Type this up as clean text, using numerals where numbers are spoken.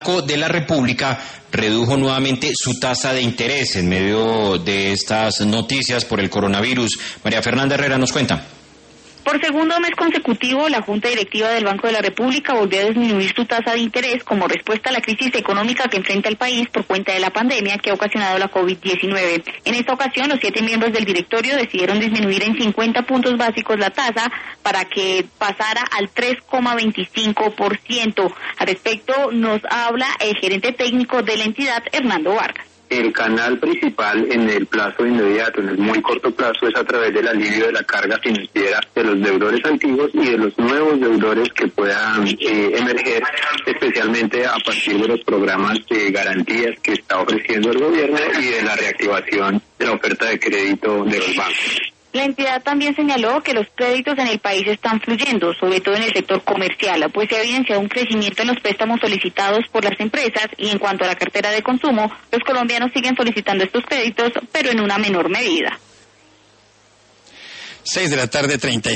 Banco de la República redujo nuevamente su tasa de interés en medio de estas noticias por el coronavirus. María Fernanda Herrera nos cuenta. Por segundo mes consecutivo, la Junta Directiva del Banco de la República volvió a disminuir su tasa de interés como respuesta a la crisis económica que enfrenta el país por cuenta de la pandemia que ha ocasionado la COVID-19. En esta ocasión, los 7 miembros del directorio decidieron disminuir en 50 puntos básicos la tasa para que pasara al 3,25%. Al respecto, nos habla el gerente técnico de la entidad, Hernando Vargas. El canal principal en el plazo inmediato, en el muy corto plazo, es a través del alivio de la carga financiera de los deudores antiguos y de los nuevos deudores que puedan emerger, especialmente a partir de los programas de garantías que está ofreciendo el gobierno y de la reactivación de la oferta de crédito de los bancos. La entidad también señaló que los créditos en el país están fluyendo, sobre todo en el sector comercial, pues se ha evidenciado un crecimiento en los préstamos solicitados por las empresas y en cuanto a la cartera de consumo, los colombianos siguen solicitando estos créditos, pero en una menor medida. 6 de la tarde, 30